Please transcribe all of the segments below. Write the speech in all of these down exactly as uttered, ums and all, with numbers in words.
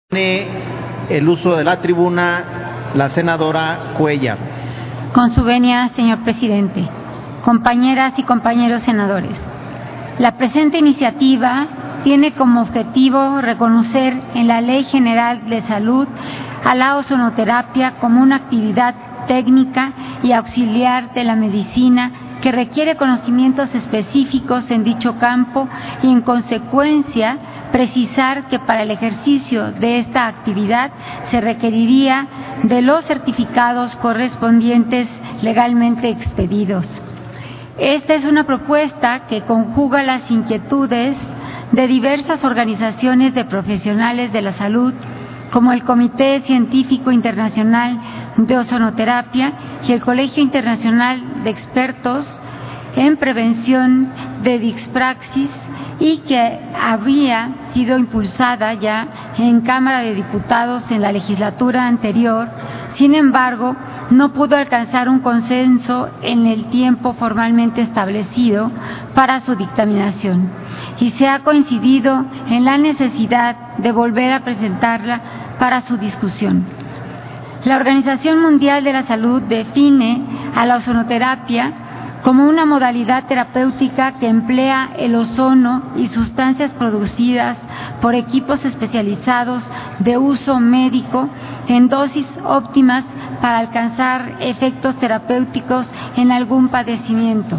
Tiene el uso de la tribuna la senadora Cuellar. Con su venia, señor presidente, compañeras y compañeros senadores, la presente iniciativa tiene como objetivo reconocer en la Ley General de Salud a la ozonoterapia como una actividad técnica y auxiliar de la medicina que requiere conocimientos específicos en dicho campo y, en consecuencia, precisar que para el ejercicio de esta actividad se requeriría de los certificados correspondientes legalmente expedidos. Esta es una propuesta que conjuga las inquietudes de diversas organizaciones de profesionales de la salud, como el Comité Científico Internacional de Ozonoterapia y el Colegio Internacional de Expertos en Prevención de Dispraxis, y que había sido impulsada ya en Cámara de Diputados en la legislatura anterior. Sin embargo, no pudo alcanzar un consenso en el tiempo formalmente establecido para su dictaminación, y se ha coincidido en la necesidad de volver a presentarla para su discusión. La Organización Mundial de la Salud define a la ozonoterapia como una modalidad terapéutica que emplea el ozono y sustancias producidas por equipos especializados de uso médico en dosis óptimas para alcanzar efectos terapéuticos en algún padecimiento.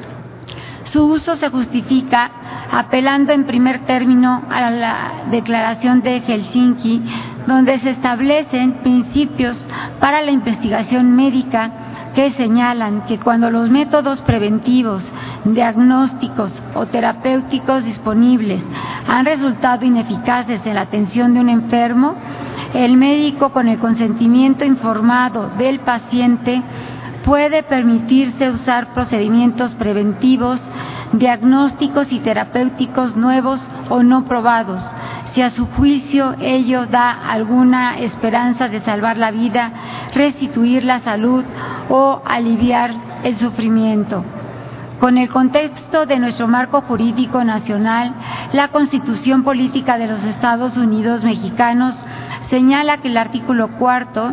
Su uso se justifica apelando en primer término a la Declaración de Helsinki, donde se establecen principios para la investigación médica que señalan que cuando los métodos preventivos, diagnósticos o terapéuticos disponibles han resultado ineficaces en la atención de un enfermo, el médico, con el consentimiento informado del paciente, puede permitirse usar procedimientos preventivos, diagnósticos y terapéuticos nuevos o no probados, si a su juicio ello da alguna esperanza de salvar la vida, restituir la salud o aliviar el sufrimiento. Con el contexto de nuestro marco jurídico nacional, la Constitución Política de los Estados Unidos Mexicanos señala que el artículo cuarto,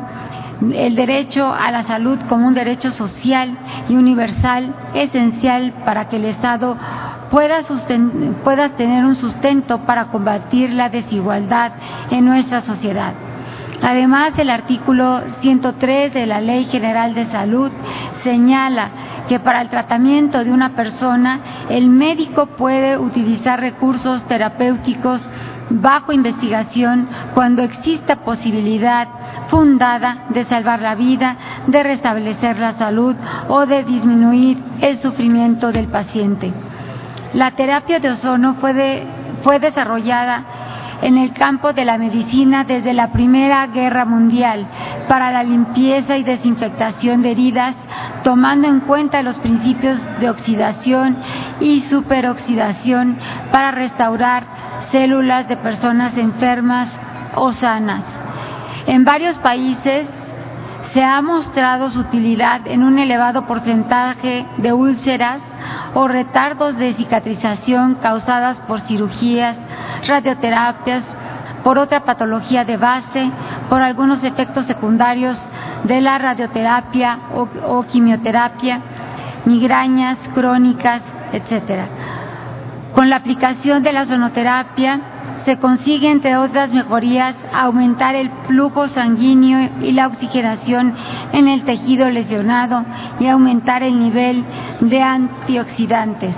el derecho a la salud como un derecho social y universal, esencial para que el Estado pueda, susten- pueda tener un sustento para combatir la desigualdad en nuestra sociedad. Además, el artículo ciento tres de la Ley General de Salud señala que para el tratamiento de una persona, el médico puede utilizar recursos terapéuticos bajo investigación cuando exista posibilidad fundada de salvar la vida, de restablecer la salud o de disminuir el sufrimiento del paciente. La terapia de ozono fue, de, fue desarrollada en el campo de la medicina desde la Primera Guerra Mundial para la limpieza y desinfectación de heridas, tomando en cuenta los principios de oxidación y superoxidación para restaurar células de personas enfermas o sanas. En varios países se ha mostrado su utilidad en un elevado porcentaje de úlceras o retardos de cicatrización causadas por cirugías, radioterapias, por otra patología de base, por algunos efectos secundarios de la radioterapia o, o quimioterapia, migrañas crónicas, etcétera. Con la aplicación de la ozonoterapia se consigue, entre otras mejorías, aumentar el flujo sanguíneo y la oxigenación en el tejido lesionado y aumentar el nivel de antioxidantes.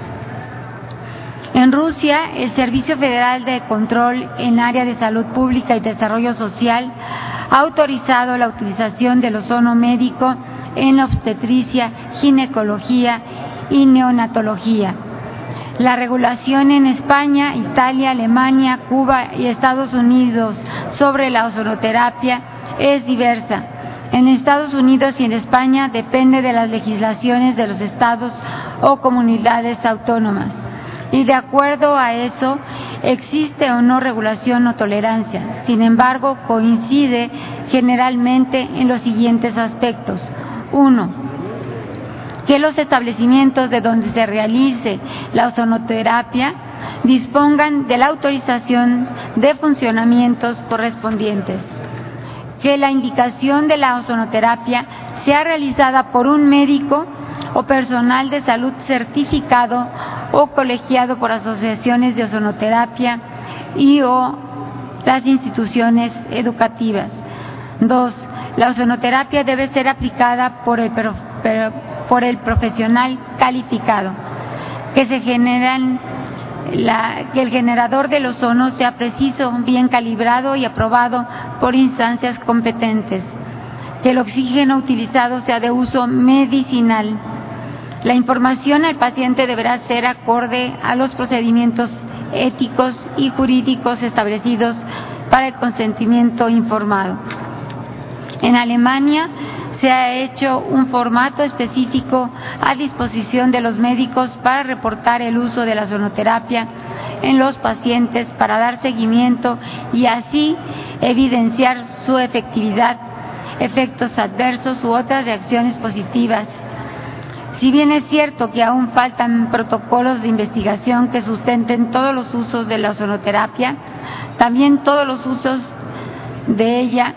En Rusia, el Servicio Federal de Control en Área de Salud Pública y Desarrollo Social ha autorizado la utilización del ozono médico en obstetricia, ginecología y neonatología. La regulación en España, Italia, Alemania, Cuba y Estados Unidos sobre la ozonoterapia es diversa. En Estados Unidos y en España depende de las legislaciones de los estados o comunidades autónomas. Y de acuerdo a eso, existe o no regulación o tolerancia. Sin embargo, coincide generalmente en los siguientes aspectos. Uno, que los establecimientos de donde se realice la ozonoterapia dispongan de la autorización de funcionamientos correspondientes. Que la indicación de la ozonoterapia sea realizada por un médico o personal de salud certificado o colegiado por asociaciones de ozonoterapia y o las instituciones educativas. Dos, la ozonoterapia debe ser aplicada por el, por el profesional calificado. Que se generan La, que el generador del ozono sea preciso, bien calibrado y aprobado por instancias competentes. Que el oxígeno utilizado sea de uso medicinal. La información al paciente deberá ser acorde a los procedimientos éticos y jurídicos establecidos para el consentimiento informado. En Alemania se ha hecho un formato específico a disposición de los médicos para reportar el uso de la ozonoterapia en los pacientes para dar seguimiento y así evidenciar su efectividad, efectos adversos u otras reacciones positivas. Si bien es cierto que aún faltan protocolos de investigación que sustenten todos los usos de la ozonoterapia, también todos los usos de ella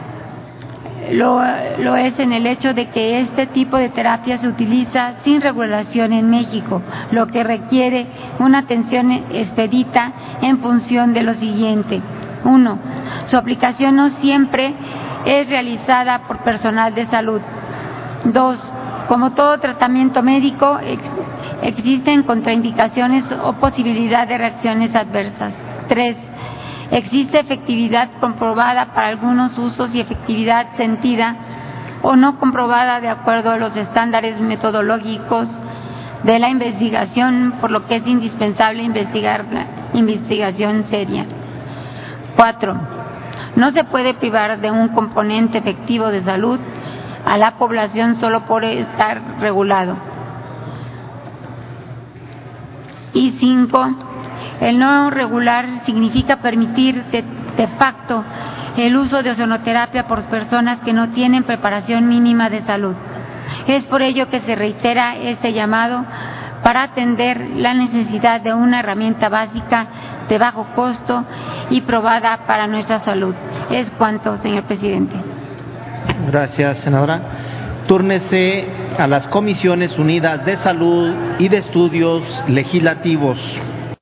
Lo, lo es en el hecho de que este tipo de terapia se utiliza sin regulación en México, lo que requiere una atención expedita en función de lo siguiente. Uno, su aplicación no siempre es realizada por personal de salud. Dos, como todo tratamiento médico, ex, existen contraindicaciones o posibilidad de reacciones adversas. Tres, existe efectividad comprobada para algunos usos y efectividad sentida o no comprobada de acuerdo a los estándares metodológicos de la investigación, por lo que es indispensable investigar la investigación seria. Cuatro, no se puede privar de un componente efectivo de salud a la población solo por estar regulado. Y cinco, el no regular significa permitir de, de facto el uso de ozonoterapia por personas que no tienen preparación mínima de salud. Es por ello que se reitera este llamado para atender la necesidad de una herramienta básica de bajo costo y probada para nuestra salud. Es cuanto, señor presidente. Gracias, senadora. Túrnese a las Comisiones Unidas de Salud y de Estudios Legislativos.